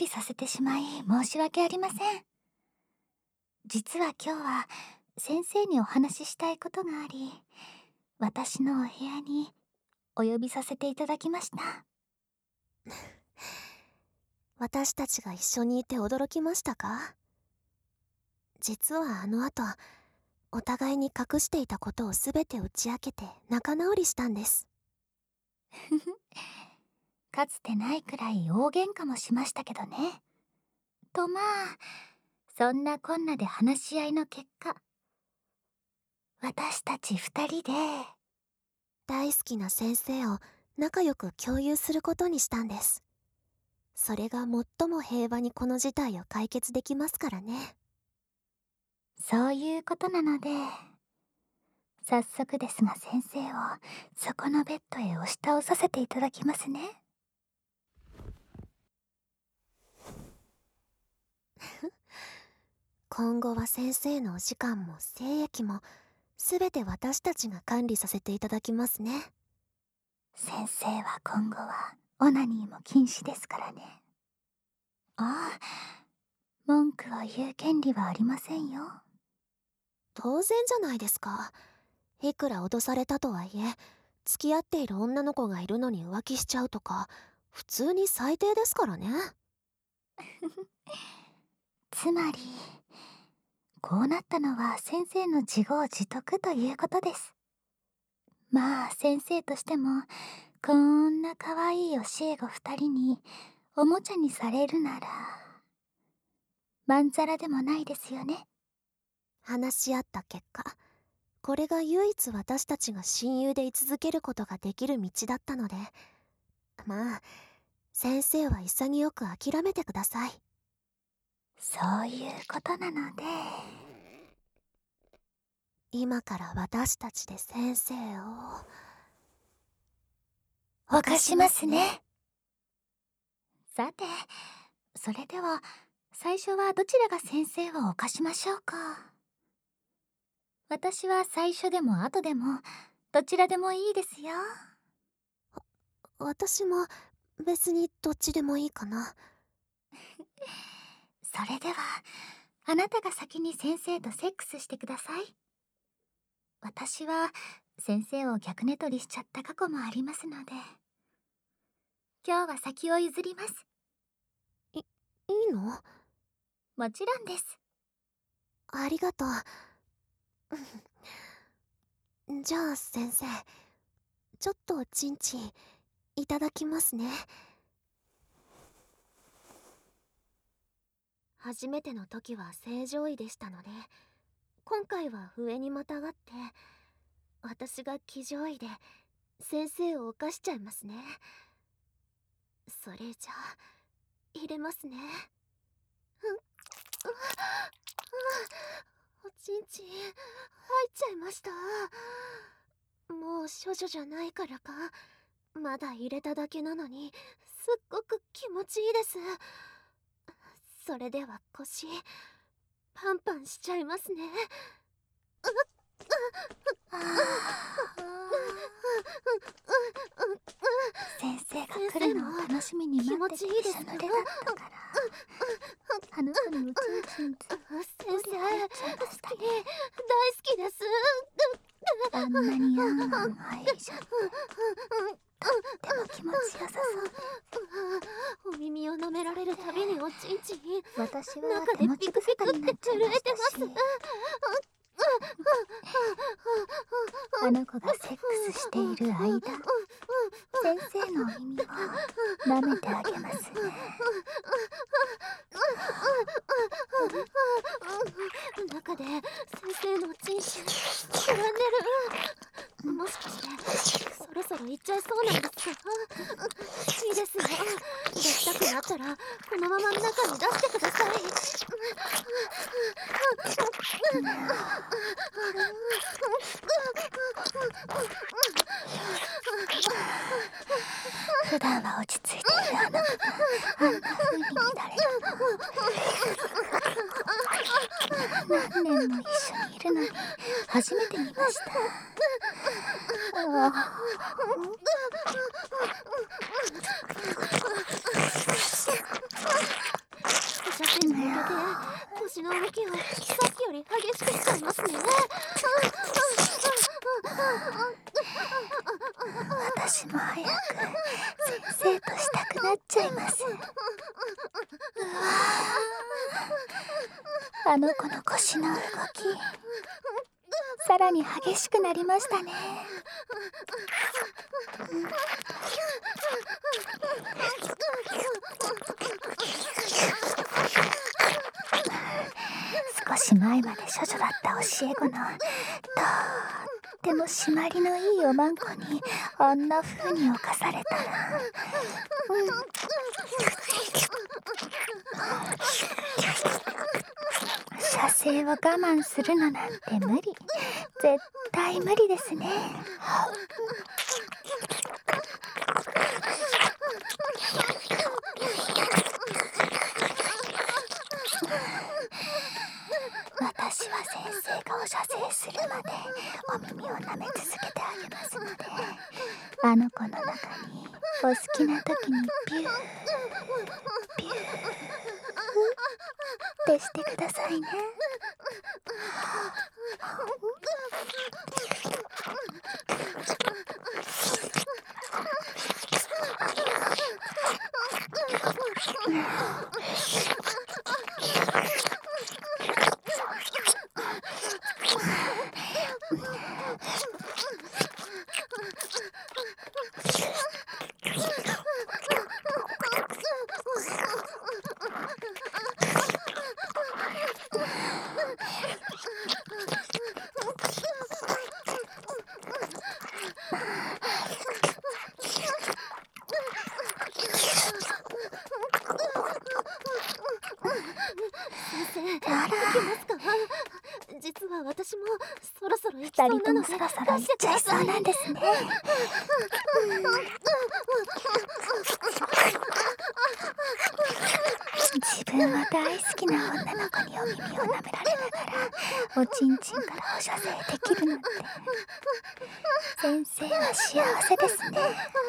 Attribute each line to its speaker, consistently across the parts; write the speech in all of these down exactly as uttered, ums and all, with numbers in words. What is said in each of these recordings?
Speaker 1: 理させてしまい申し訳ありません。実は今日は先生にお話ししたいことがあり、私のお部屋にお呼びさせていただきました。
Speaker 2: 私たちが一緒にいて驚きましたか？実はあの後、お互いに隠していたことをすべて打ち明けて仲直りしたんです。
Speaker 1: かつてないくらい大喧嘩もしましたけどね。とまあ、そんなこんなで話し合いの結果、私たち二人で
Speaker 2: 大好きな先生を仲良く共有することにしたんです。それが最も平和にこの事態を解決できますからね。
Speaker 1: そういうことなので、早速ですが先生をそこのベッドへ押し倒させていただきますね。
Speaker 2: 今後は先生のお時間も精液も全て私たちが管理させていただきますね。
Speaker 1: 先生は今後はオナニーも禁止ですからね。ああ、文句を言う権利はありませんよ。
Speaker 2: 当然じゃないですか。いくら脅されたとはいえ、付き合っている女の子がいるのに浮気しちゃうとか、普通に最低ですからね。
Speaker 1: つまり、こうなったのは先生の自業自得ということです。まあ先生としても、こんな可愛い教え子二人におもちゃにされるなら、まんざらでもないですよね。
Speaker 2: 話し合った結果、これが唯一私たちが親友で居続けることができる道だったので、まあ、先生は潔く諦めてください。
Speaker 1: そういうことなので、
Speaker 2: 今から私たちで先生を
Speaker 1: 犯しますね。さて、それでは最初はどちらが先生を犯しましょうか。私は最初でも後でもどちらでもいいですよ。
Speaker 2: 私も別にどっちでもいいかな。
Speaker 1: それではあなたが先に先生とセックスしてください。私は先生を逆寝取りしちゃった過去もありますので、今日は先を譲ります。
Speaker 2: い、いいの？
Speaker 1: もちろんです。
Speaker 2: ありがとう。じゃあ先生、ちょっとおちんちんいただきますね。初めての時は正常位でしたので、今回は上にまたがって、私が騎乗位で先生を犯しちゃいますね。それじゃあ入れますね。うん、うおちんちん入っちゃいました。もう処女じゃないからか、まだ入れただけなのにすっごく気持ちいいです。それでは腰パンパンしちゃいますね。
Speaker 1: 先生が来るのを楽しみに待っててびしょ濡れだったから、あの子におちんちんずっ
Speaker 2: 先生、好き、大好きです。
Speaker 1: あんなにあんあん愛しちゃって、とっても気持ちよさそうで、
Speaker 2: お耳を舐められるたびにおちんちん
Speaker 1: 私は
Speaker 2: 中で
Speaker 1: 手持ち
Speaker 2: ピクピク
Speaker 1: 無沙汰になっちゃいましたし、あの子がセックスしている間、先生のお耳を舐めてあげますね。
Speaker 2: 中で先生のおちんちん絡んでる。もしかしてそろそろ行っちゃいそうなんですか？いいですよ。出したくなったらこのまま中に出してください。
Speaker 1: 普段は落ち着いているあの子があんな風に乱れるのは、何年も一緒にいるのに初めて見ました。ああ
Speaker 2: 腰の動きをさっきより激しくしちゃいますね。
Speaker 1: 私も早く先生としたくなっちゃいます。うわー、あの子の腰の動きさらに激しくなりましたね。うん、少し前まで処女だった教え子のとっても締まりのいいおまんこにあんな風に侵されたら、うん、射精を我慢するのなんて無理、絶対無理ですね。私は先生がお射精するまでお耳を舐め続けてあげますので、あの子の中にお好きな時にビュービューってしてくださいね。
Speaker 2: あら、実は私もそろそろ行き
Speaker 1: 二
Speaker 2: そうなので
Speaker 1: 人ともそろそろ行っちゃいそうなんですね。自分は大好きな女の子にお耳を舐められながらおちんちんからお射精できるなんて、先生は幸せですね。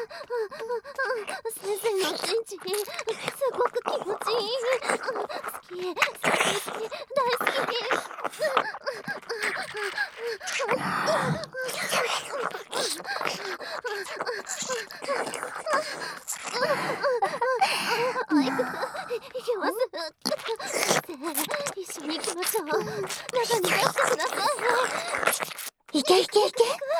Speaker 2: 先生のちんちんすごく気持ちいい。好き、好き、好き、大好き。あいく、いきます。先生、一緒に行きましょう。中に出してください。
Speaker 1: いけいけいけいけ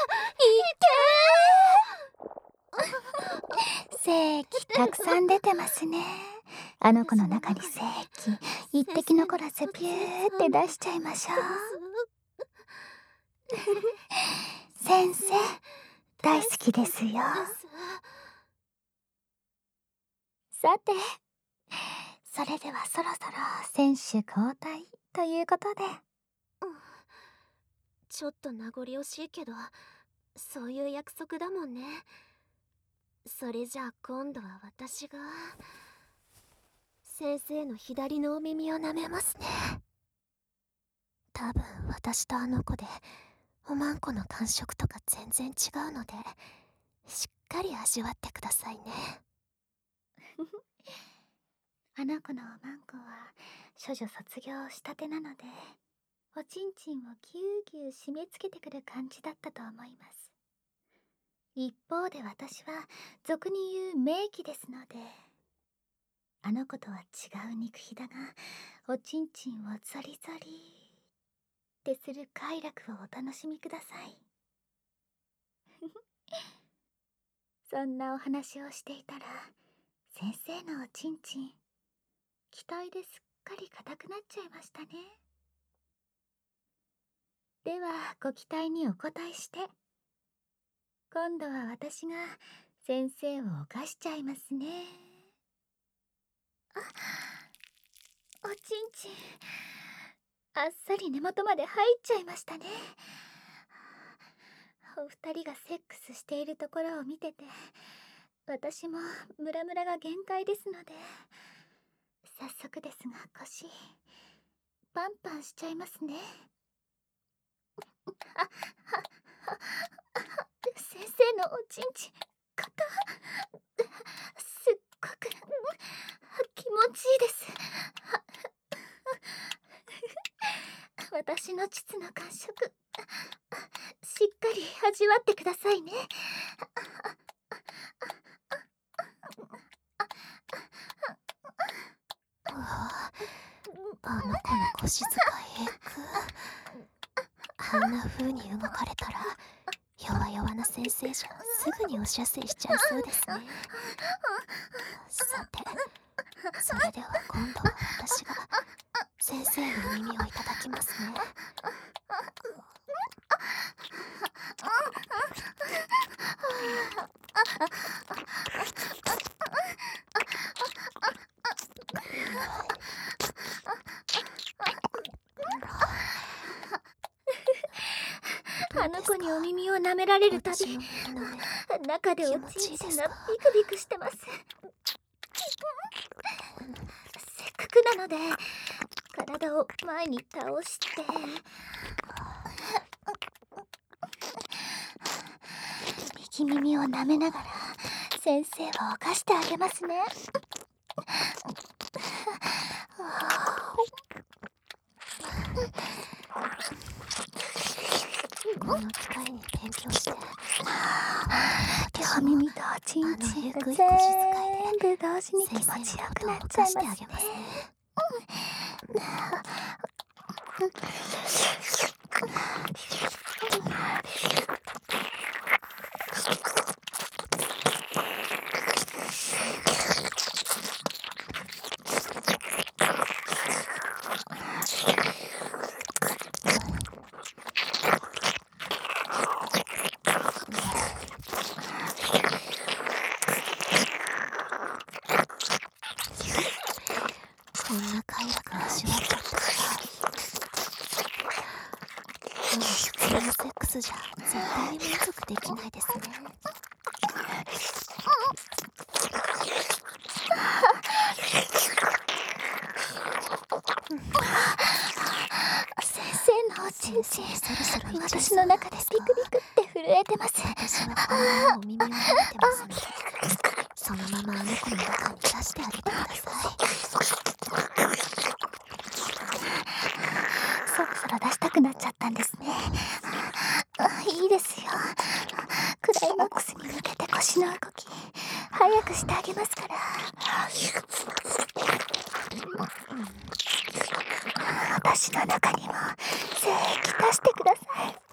Speaker 1: 精液たくさん出てますね。あの子の中に精液一滴残らずビューって出しちゃいましょう。先生大好きですよ。さて、それではそろそろ選手交代ということで、
Speaker 2: うん、ちょっと名残惜しいけどそういう約束だもんね。それじゃあ今度は私が先生の左のお耳を舐めますね。多分私とあの子でおまんこの感触とか全然違うので、しっかり味わってくださいね。
Speaker 1: あの子のおまんこは処女卒業したてなので、おちんちんをぎゅうぎゅう締め付けてくる感じだったと思います。一方で私は俗に言う名器ですので、あの子とは違う肉皮だがおちんちんをゾリゾリってする快楽をお楽しみください。そんなお話をしていたら、先生のおちんちん期待ですっかり硬くなっちゃいましたね。ではご期待にお応えして、今度は私が先生を犯しちゃいますね。あ、おちんちんあっさり根元まで入っちゃいましたね。お二人がセックスしているところを見てて、私もムラムラが限界ですので、早速ですが腰パンパンしちゃいますね。あ、は、は、先生のおちんちん硬すっごく気持ちいいです。 スの感触、しっかり味わってくださいね。
Speaker 2: うわ、あの子の腰使いエグ。あんな風に動かれたら弱々な先生じゃすぐにお射精しちゃいそうですね。さて、それでは今度は私が先生の耳をいただきますね。
Speaker 1: あの子にお耳を舐められるたび、
Speaker 2: 私の耳の目
Speaker 1: 中でおちんちんが
Speaker 2: 気持ちいいですか？
Speaker 1: ビクビクしてます。せっかくなので体を前に倒して右耳を舐めながら先生を犯してあげますね。
Speaker 2: この機会に勉強して、
Speaker 1: 両耳とおちんちんが全部同時に気持ちよくなっちゃいますね。
Speaker 2: こんな快楽を味わっちゃったから、もう普通のセックスじゃ絶対に満足できないですね。
Speaker 1: 先生のおちんちん、
Speaker 2: そろそろ行っちゃい
Speaker 1: 私
Speaker 2: そうなんで
Speaker 1: の中ですピ
Speaker 2: か？
Speaker 1: クビクって震えてます。
Speaker 2: 私はこのままお耳を舐めてますので、そのままあの子の中に出してあげてください。
Speaker 1: そろそろ出したくなっちゃったんですね。あ、いいですよ。クライマックスに向けて腰の動き早くしてあげますから。私の中にも精液出してください。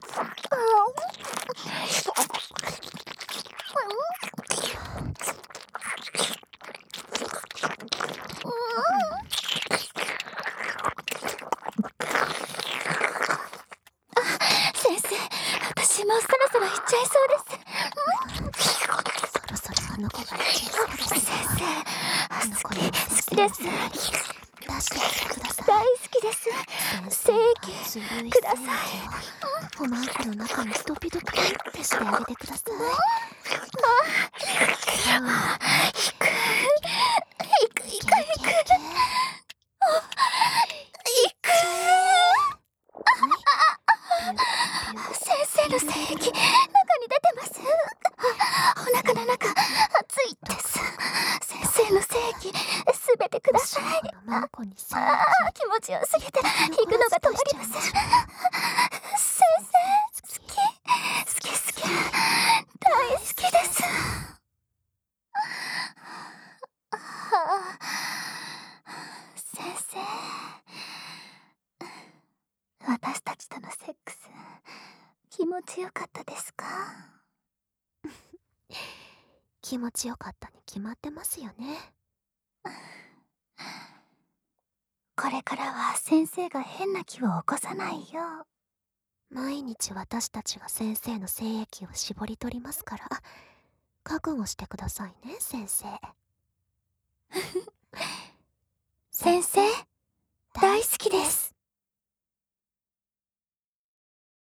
Speaker 1: 先生、私もそろそろ行っちゃいそうです。
Speaker 2: そろそろあの子が行っちゃいそうです。
Speaker 1: 先生、
Speaker 2: あの子に
Speaker 1: 好きです。
Speaker 2: 出してあげてください。
Speaker 1: 大好きです。精液ください。
Speaker 2: おまんこの中にドピドピってしてあげてください。ああ、
Speaker 1: 行く行く行く行く先生の精液中に出てます。お腹の中熱いです。先生の精液すべてください。
Speaker 2: マンコに精液。
Speaker 1: ああ、気持ちよすぎて引くのが止まりません。先生、好き好き好き大好きです。ああ、先生、私たちとのセックス気持ちよかったですか？
Speaker 2: 気持ちよかったに決まってますよね。
Speaker 1: これからは先生が変な気を起こさないよう。
Speaker 2: 毎日私たちが先生の精液を絞り取りますから、覚悟してくださいね、先生。
Speaker 1: 先生、大好きです。